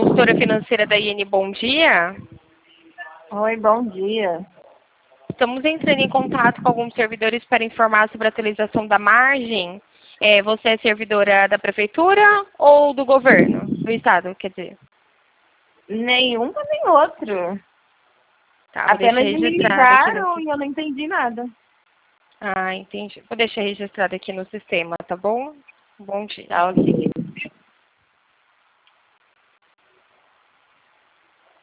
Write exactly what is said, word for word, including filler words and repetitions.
consultora financeira da I N, bom dia. Oi, bom dia. Estamos entrando em contato com alguns servidores para informar sobre a atualização da margem. É, você é servidora da prefeitura ou do governo? Do estado, quer dizer. Nenhuma nem outro. Tá, vou deixar Apenas me registrado aqui no ligaram sistema. e eu não entendi nada. Ah, entendi. Vou deixar registrado aqui no sistema, tá bom? Bom dia. Tá, ok.